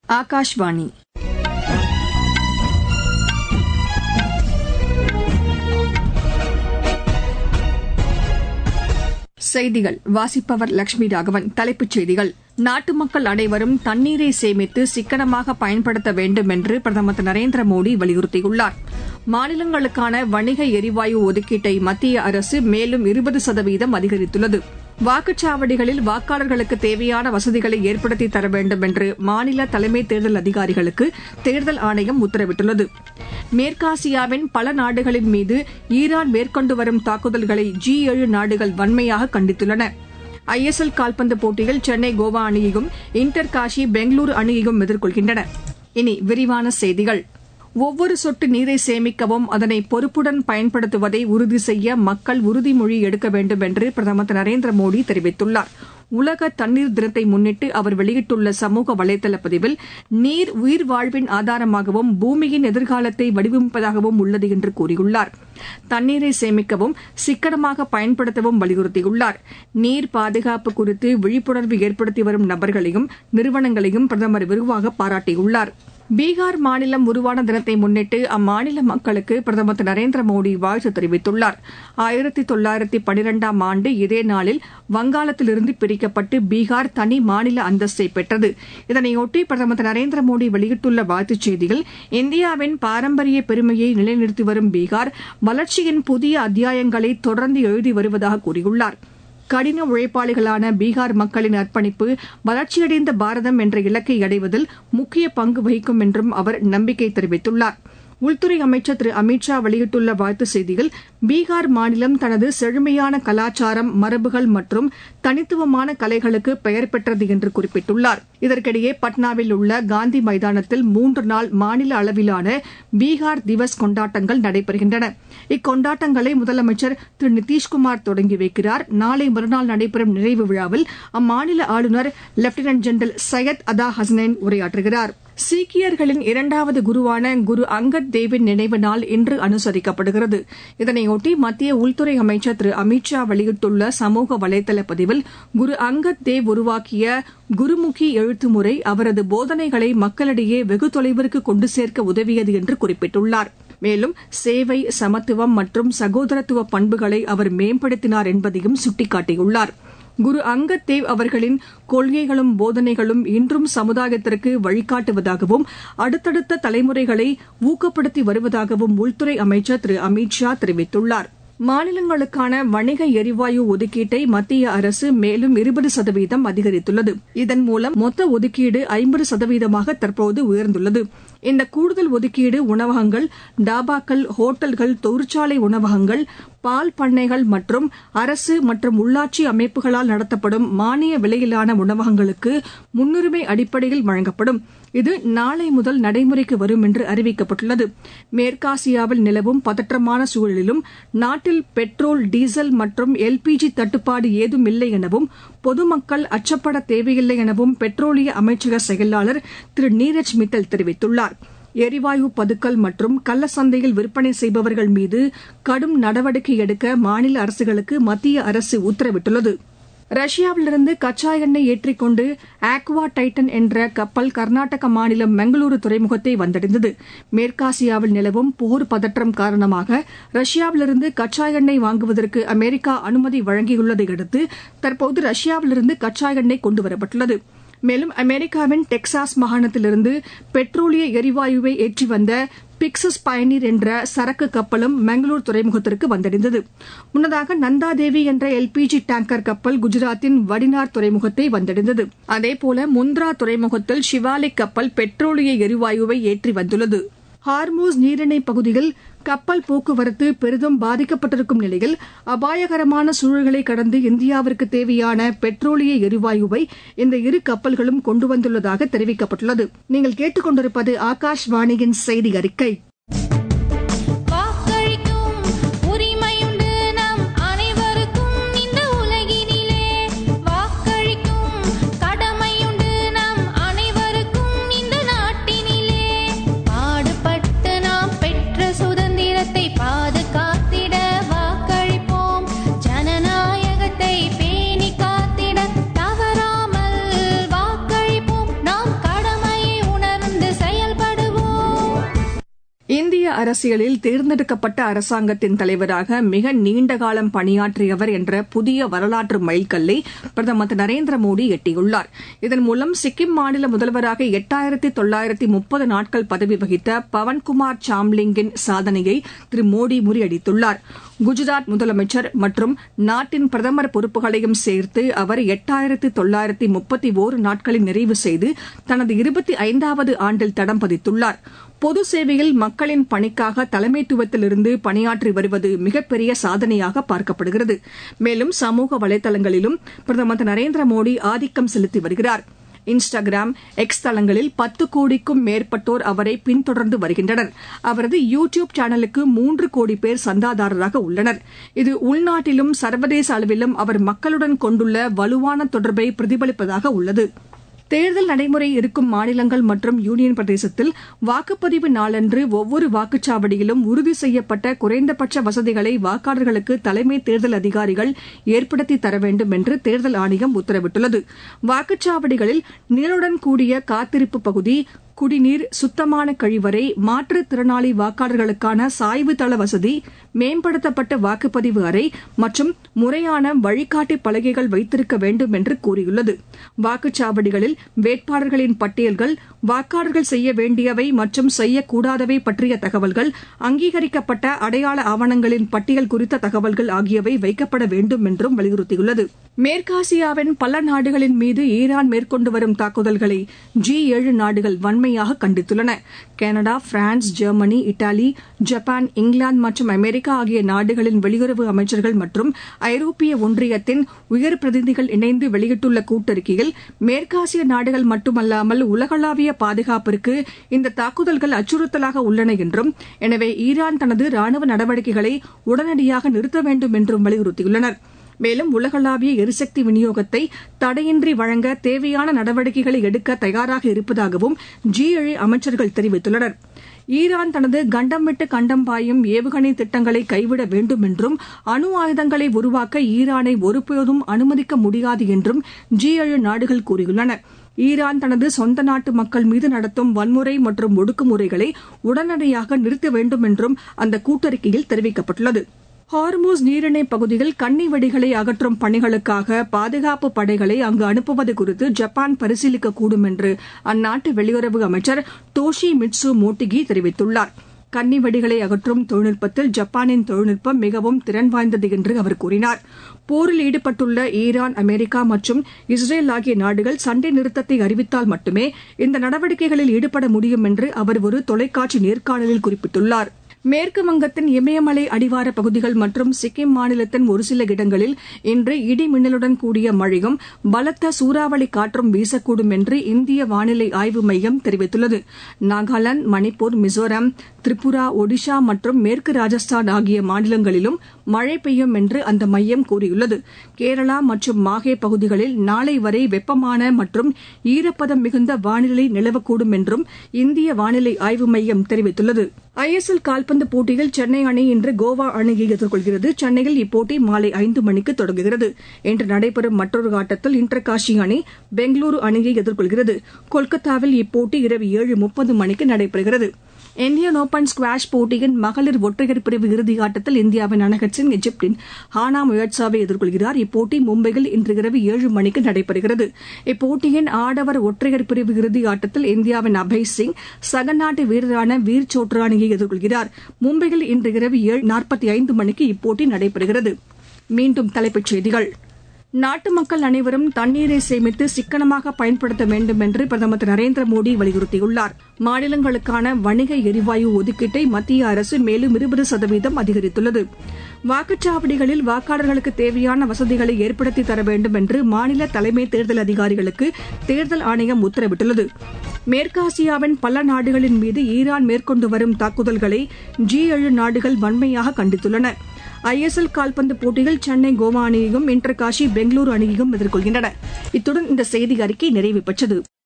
ஆகாஷ்வாணி. செய்திகள் வாசிப்பவர் லட்சுமி ராகவன். தலைப்புச் செய்திகள். நாட்டு மக்கள் அனைவரும் தண்ணீரை சேமித்து சிக்கனமாக பயன்படுத்த வேண்டும் என்று பிரதமர் திரு நரேந்திர மோடி வலியுறுத்தியுள்ளார். மாநிலங்களுக்கான வணிக எரிவாயு ஒதுக்கீட்டை மத்திய அரசு மேலும் 20% அதிகரித்துள்ளது. வாக்குச்சாவடிகளில் வாக்காளர்களுக்கு தேவையான வசதிகளை ஏற்படுத்தி தர வேண்டும் என்று மாநில தலைமை தேர்தல் அதிகாரிகளுக்கு தேர்தல் ஆணையம் உத்தரவிட்டுள்ளது. மேற்காசியாவின் பல நாடுகளின் மீது ஈரான் மேற்கொண்டு வரும் தாக்குதல்களை G7 நாடுகள் வன்மையாக கண்டித்துள்ளன. ISL கால்பந்து போட்டியில் சென்னை கோவா அணியையும், இன்டர் காஷி பெங்களூரு அணியையும் எதிர்கொள்கின்றன. இனி விரிவான செய்திகள். ஒவ்வொரு சொட்டு நீரை சேமிக்கவும் அதனை பொறுப்புடன் பயன்படுத்துவதை உறுதி செய்ய மக்கள் உறுதிமொழி எடுக்க வேண்டும் என்று பிரதமர் திரு நரேந்திர மோடி தெரிவித்துள்ளார். உலக தண்ணீர் தினத்தை முன்னிட்டு அவர் வெளியிட்டுள்ள சமூக வலைதள பதிவில், நீர் உயிர் வாழ்வின் ஆதாரமாகவும் பூமியின் எதிர்காலத்தை வடிவமைப்பதாகவும் உள்ளது என்று கூறியுள்ளார். தண்ணீரை சேமிக்கவும் சிக்கனமாக பயன்படுத்தவும் வலியுறுத்தியுள்ளார். நீர் பாதுகாப்பு குறித்து விழிப்புணர்வு ஏற்படுத்தி வரும் நபர்களையும் நிறுவனங்களையும் பிரதமர் வெகுவாக பாராட்டியுள்ளார். பீகார் மாநிலம் உருவான தினத்தை முன்னிட்டு அம்மாநில மக்களுக்கு பிரதமர் திரு நரேந்திர மோடி வாழ்த்து தெரிவித்துள்ளார். 1912ஆம் ஆண்டு இதே நாளில் வங்காளத்திலிருந்து பிரிக்கப்பட்டு பீகார் தனி மாநில அந்தஸ்தை பெற்றது. இதனையொட்டி பிரதமர் திரு நரேந்திர மோடி வெளியிட்டுள்ள வாழ்த்துச் செய்தியில், இந்தியாவின் பாரம்பரிய பெருமையை நிலைநிறுத்தி வரும் பீகார் வளர்ச்சியின் புதிய அத்தியாயங்களை தொடர்ந்து எழுதி வருவதாக கூறியுள்ளார். கடின உழைப்பாளிகளான பீகார் மக்களின் அர்ப்பணிப்பு வளர்ச்சியடைந்த பாரதம் என்ற இலக்கை அடைவதில் முக்கிய பங்கு வகிக்கும் என்றும் அவர் நம்பிக்கை தெரிவித்துள்ளார். உள்துறை அமைச்சர் திரு அமித் ஷா வெளியிட்டுள்ள வாழ்த்துச் செய்தியில், பீகார் மாநிலம் தனது செழுமையான கலாச்சாரம், மரபுகள் மற்றும் தனித்துவமான கலைகளுக்கு பெயர் பெற்றது என்று குறிப்பிட்டுள்ளார். இதற்கிடையே பட்னாவில் உள்ள காந்தி மைதானத்தில் 3 நாள் மாநில அளவிலான பீகார் திவஸ் கொண்டாட்டங்கள் நடைபெறுகின்றன. இக்கொண்டாட்டங்களை முதலமைச்சர் திரு நிதிஷ்குமார் தொடங்கி வைக்கிறார். நாளை மறுநாள் நடைபெறும் நிறைவு விழாவில் அம்மாநில ஆளுநர் லெப்டினன்ட் ஜெனரல் சையத் அதா ஹசனைன் உரையாற்றுகிறார். சீக்கியர்களின் 2வது குருவான குரு அங்கத் தேவின் நினைவு நாள் இன்று அனுசரிக்கப்படுகிறது. இதனையொட்டி மத்திய உள்துறை அமைச்சர் திரு அமித் ஷா வெளியிட்டுள்ள சமூக வலைதள பதிவில், குரு அங்கத் தேவ் உருவாக்கிய குருமுகி எழுத்து முறை அவரது போதனைகளை மக்களிடையே வெகு தொலைவிற்கு கொண்டு சேர்க்க உதவியது என்று குறிப்பிட்டுள்ளார். மேலும் சேவை, சமத்துவம் மற்றும் சகோதரத்துவ பண்புகளை அவர் மேம்படுத்தினார் என்பதையும் சுட்டிக்காட்டியுள்ளார். குரு அங்கத் தேவ் அவர்களின் கொள்கைகளும் போதனைகளும் இன்றும் சமுதாயத்திற்கு வழிகாட்டுவதாகவும் அடுத்தடுத்த தலைமுறைகளை ஊக்கப்படுத்தி வருவதாகவும் உள்துறை அமைச்சர் திரு அமித் ஷா தெரிவித்துள்ளார். மாநிலங்களுக்கான வணிக எரிவாயு ஒதுக்கீட்டை மத்திய அரசு மேலும் 20% அதிகரித்துள்ளது. இதன் மூலம் மொத்த ஒதுக்கீடு 50%ஆக தற்போது உயர்ந்துள்ளது. இந்த கூடுதல் ஒதுக்கீடு உணவகங்கள், டாபாக்கள், ஹோட்டல்கள், தொழிற்சாலை உணவகங்கள், பால் பண்ணைகள் மற்றும் அரசு மற்றும் உள்ளாட்சி அமைப்புகளால் நடத்தப்படும் மானிய விலையிலான உணவகங்களுக்கு முன்னுரிமை அடிப்படையில் வழங்கப்படும். இது நாளை முதல் நடைமுறைக்கு வரும் என்று அறிவிக்கப்பட்டுள்ளது. மேற்காசியாவில் நிலவும் பதற்றமான சூழலிலும் நாட்டில் பெட்ரோல், டீசல் மற்றும் LPG தட்டுப்பாடு ஏதும் இல்லை எனவும் பொதுமக்கள் அச்சப்பட தேவையில்லை எனவும் பெட்ரோலிய அமைச்சக செயலாளர் திரு நீரஜ் மித்தல் தெரிவித்துள்ளார். எரிவாயு பதுக்கல் மற்றும் கள்ளச்சந்தையில் விற்பனை செய்பவர்கள் மீது கடும் நடவடிக்கை எடுக்க மாநில அரசுகளுக்கு மத்திய அரசு உத்தரவிட்டுள்ளது. ரஷ்யாவிலிருந்து கச்சா எண்ணெய் ஏற்றிக் கொண்டு ஆக்வா டைட்டன் என்ற கப்பல் கர்நாடக மாநிலம் மங்களூரு துறைமுகத்தை வந்தடைந்தது. மேற்காசியாவில் நிலவும் போர் பதற்றம் காரணமாக ரஷ்யாவிலிருந்து கச்சா எண்ணெய் வாங்குவதற்கு அமெரிக்கா அனுமதி வழங்கியுள்ளதை அடுத்து தற்போது ரஷ்யாவிலிருந்து கச்சா எண்ணெய் கொண்டுவரப்பட்டுள்ளது. மேலும் அமெரிக்காவின் டெக்சாஸ் மாகாணத்திலிருந்து பெட்ரோலிய எரிவாயுவை ஏற்றி வந்த பிக்ஸஸ் பயனீர் என்ற சரக்கு கப்பலும் மங்களூர் துறைமுகத்திற்கு வந்தடைந்தது. முன்னதாக நந்தாதேவி என்ற LPG டேங்கர் கப்பல் குஜராத்தின் வடினார் துறைமுகத்தை வந்தடைந்தது. அதேபோல முந்த்ரா துறைமுகத்தில் ஷிவாலிக் கப்பல் பெட்ரோலிய எரிவாயுவை ஏற்றி வந்துள்ளது. ஹார்மூஸ் நீரிணை பகுதியில் கப்பல் போக்குவரத்து பெரிதும் பாதிக்கப்பட்டிருக்கும் நிலையில் அபாயகரமான சூழல்களை கடந்து இந்தியாவிற்கு தேவையான பெட்ரோலிய எரிவாயுவை இந்த 2 கப்பல்களும் கொண்டு வந்துள்ளதாக தெரிவிக்கப்பட்டுள்ளது. நீங்கள் கேட்டுக் கொண்டிருப்பது ஆகாஷ்வாணியின் செய்தி அறிக்கை. பேணி காத்திட தவறாமல் வாக்களிப்போம். நாம் கடமையை உணர்ந்து இந்திய அரசியலில் தேர்ந்தெடுக்கப்பட்ட அரசாங்கத்தின் தலைவராக மிக நீண்ட காலம் பணியாற்றியவர் என்ற புதிய வரலாற்று மைல்கல்லை பிரதமர் திரு நரேந்திர மோடி எட்டியுள்ளார். இதன் மூலம் சிக்கிம் மாநில முதல்வராக 8930 நாட்கள் பதவி வகித்த பவன்குமார் சாம்லிங்கின் சாதனையை திரு மோடி முறியடித்துள்ளார். குஜராத் முதலமைச்சர் மற்றும் நாட்டின் பிரதமர் பொறுப்புகளையும் சேர்த்து அவர் 8931 நாட்களை நிறைவு செய்து தனது 25வது ஆண்டில் தடம் பதித்துள்ளார். பொது சேவையில் மக்களின் பணிக்காக தலைமைத்துவத்திலிருந்து பணியாற்றி வருவது மிகப்பெரிய சாதனையாக பார்க்கப்படுகிறது. மேலும் சமூக வலைதளங்களிலும் பிரதமர் திரு நரேந்திர மோடி ஆதிக்கம் செலுத்தி வருகிறார். இன்ஸ்டாகிராம், எக்ஸ் தளங்களில் 10 கோடிக்கும் மேற்பட்டோர் அவரை பின்தொடர்ந்து வருகின்றனர். அவரது யூ டியூப் சேனலுக்கு 3 கோடி பேர் சந்தாதாரராக உள்ளனர். இது உள்நாட்டிலும் சர்வதேச அளவிலும் அவர் மக்களுடன் கொண்டுள்ள வலுவான தொடர்பை பிரதிபலிப்பதாக உள்ளது. தேர்தல் நடைமுறை இருக்கும் மாநிலங்கள் மற்றும் யூனியன் பிரதேசத்தில் வாக்குப்பதிவு நாளன்று ஒவ்வொரு வாக்குச்சாவடியிலும் உறுதி செய்யப்பட்ட குறைந்தபட்ச வசதிகளை வாக்காளர்களுக்கு தலைமை தேர்தல் அதிகாரிகள் ஏற்படுத்தி தர வேண்டும் என்று தேர்தல் ஆணையம் உத்தரவிட்டுள்ளது. வாக்குச்சாவடிகளில் நிழலுடன் கூடிய காத்திருப்பு பகுதி, குடிநீர், சுத்தமான கழிவறை, மாற்றுத்திறனாளி வாக்காளர்களுக்கான சாய்வு தள வசதி, மேம்படுத்தப்பட்ட வாக்குப்பதிவு அறை மற்றும் முறையான வழிகாட்டி பலகைகள் வைத்திருக்க வேண்டும் என்று கூறியுள்ளது. வாக்குச்சாவடிகளில் வேட்பாளர்களின் பட்டியல்கள், வாக்காளர்கள் செய்ய வேண்டியவை மற்றும் செய்யக்கூடாதவை பற்றிய தகவல்கள், அங்கீகரிக்கப்பட்ட அடையாள ஆவணங்களின் பட்டியல் குறித்த தகவல்கள் ஆகியவை வைக்கப்பட வேண்டும் என்றும் வலியுறுத்தியுள்ளது. மேற்காசியாவின் பல நாடுகளின் மீது ஈரான் மேற்கொண்டு வரும் தாக்குதல்களை G7 நாடுகள் வன்மையாக கண்டித்துள்ளன. Canada, France, Germany, Italy, Japan, இங்கிலாந்து மற்றும் அமெரிக்கா ஆகிய நாடுகளின் வெளியுறவு அமைச்சர்கள் மற்றும் ஐரோப்பிய ஒன்றியத்தின் உயர் பிரதிநிதிகள் இணைந்து வெளியிட்டுள்ள கூட்டறிக்கையில் மேற்காசிய நாடுகள் மட்டுமல்லாமல் உலகளாவிய பாதுகாப்பிற்கு இந்த தாக்குதல்கள் அச்சுறுத்தலாக உள்ளன என்றும், எனவே ஈரான் தனது ராணுவ நடவடிக்கைகளை உடனடியாக நிறுத்த வேண்டும் என்றும் வலியுறுத்தியுள்ளனர். மேலும் உலகளாவிய எரிசக்தி விநியோகத்தை தடையின்றி வழங்க தேவையான நடவடிக்கைகளை எடுக்க தயாராக இருப்பதாகவும் G7 அமைச்சர்கள் தெரிவித்துள்ளனர். ஈரான் தனது கண்டம் விட்டு கண்டம் பாயும் ஏவுகணை திட்டங்களை கைவிட வேண்டும் என்றும், அணு ஆயுதங்களை உருவாக்க ஈரானை ஒருபோதும் அனுமதிக்க முடியாது என்றும் G7 நாடுகள் கூறியுள்ளன. ஈரான் தனது சொந்த நாட்டு மக்கள் மீது நடத்தும் வன்முறை மற்றும் ஒடுக்குமுறைகளை உடனடியாக நிறுத்த வேண்டும் என்றும் அந்த கூட்டறிக்கையில் தெரிவிக்கப்பட்டுள்ளது. ஹார்மூஸ் நீரிணை பகுதியில் கன்னி வெடிகளை அகற்றும் பணிகளுக்காக பாதுகாப்பு படைகளை அங்கு அனுப்புவது குறித்து ஜப்பான் பரிசீலிக்கக்கூடும் என்று அந்நாட்டு வெளியுறவு அமைச்சர் டோஷி மிட்சு மோட்டிகி தெரிவித்துள்ளார். கன்னி வெடிகளை அகற்றும் தொழில்நுட்பத்தில் ஜப்பானின் தொழில்நுட்பம் மிகவும் திறன் வாய்ந்தது என்று அவர் கூறினார். போரில் ஈடுபட்டுள்ள ஈரான், அமெரிக்கா மற்றும் இஸ்ரேல் ஆகிய நாடுகள் சண்டை நிறுத்தத்தை அறிவித்தால் மட்டுமே இந்த நடவடிக்கைகளில் ஈடுபட முடியும் என்று அவர் ஒரு தொலைக்காட்சி நேர்காணலில் குறிப்பிட்டுள்ளார். மேற்கு வங்கத்தின் இமயமலை அடிவார பகுதிகள் மற்றும் சிக்கிம் மாநிலத்தின் ஒருசில இடங்களில் இன்று இடி மின்னலுடன் கூடிய மழையும் பலத்த சூறாவளி காற்றும் வீசக்கூடும் என்று இந்திய வானிலை ஆய்வு மையம் தெரிவித்துள்ளது. நாகாலாந்து, மணிப்பூர், மிசோராம், திரிபுரா, ஒடிஷா மற்றும் மேற்கு ராஜஸ்தான் ஆகிய மாநிலங்களிலும் மழை பெய்யும் என்று அந்த மையம் கூறியுள்ளது. கேரளா மற்றும் மாஹே பகுதிகளில் நாளை வரை வெப்பமான மற்றும் ஈரப்பதம் மிகுந்த வானிலை நிலவக்கூடும் என்றும் இந்திய வானிலை ஆய்வு மையம் தெரிவித்துள்ளது. ISL கால்பந்து போட்டியில் சென்னை அணி இன்று கோவா அணியை எதிர்கொள்கிறது. சென்னையில் இப்போட்டி மாலை 5 மணிக்கு தொடங்குகிறது. இன்று நடைபெறும் மற்றொரு ஆட்டத்தில் இன்டர்காஷி அணி பெங்களூரு அணியை எதிர்கொள்கிறது. கொல்கத்தாவில் இப்போட்டி இரவு 7:30 மணிக்கு நடைபெறுகிறது. இந்தியன் ஓபன் ஸ்குவாஷ் போட்டியின் மகளிர் ஒற்றையர் பிரிவு இறுதி ஆட்டத்தில் இந்தியாவின் அனகட் சிங் எகிப்தின் ஹானா முயட்சாவை எதிர்கொள்கிறார். இப்போட்டி மும்பையில் இன்று இரவு 7 மணிக்கு நடைபெறுகிறது. இப்போட்டியின் ஆடவர் ஒற்றையர் பிரிவு இறுதி ஆட்டத்தில் இந்தியாவின் அபய் சிங் சக நாட்டு வீரரான வீர் சோட்ரா அணியை எதிர்கொள்கிறார். மும்பையில் இன்று இரவு 7:45 மணிக்கு இப்போட்டி நடைபெறுகிறது. மீண்டும் தலைப்புச் செய்திகள். நாட்டு மக்கள் அனைவரும் தண்ணீரை சேமித்து சிக்கனமாக பயன்படுத்த வேண்டும் என்று பிரதமர் திரு நரேந்திர மோடி வலியுறுத்தியுள்ளார். மாநிலங்களுக்கான வணிக எரிவாயு ஒதுக்கீட்டை மத்திய அரசு மேலும் 20% அதிகரித்துள்ளது. வாக்குச்சாவடிகளில் வாக்காளர்களுக்கு தேவையான வசதிகளை ஏற்படுத்தி தர வேண்டும் என்று மாநில தலைமை தேர்தல் அதிகாரிகளுக்கு தேர்தல் ஆணையம் உத்தரவிட்டுள்ளது. மேற்காசியாவின் பல நாடுகளின் மீது ஈரான் மேற்கொண்டு வரும் தாக்குதல்களை G7 நாடுகள் வன்மையாக கண்டித்துள்ளன. ISL கால்பந்து போட்டியில் சென்னை கோவா அணியையும் இன்டர்காஷி பெங்களூரு அணியையும் எதிர்கொள்கின்றன. இத்துடன் இந்த செய்தி அறிக்கை நிறைவு பெற்றது.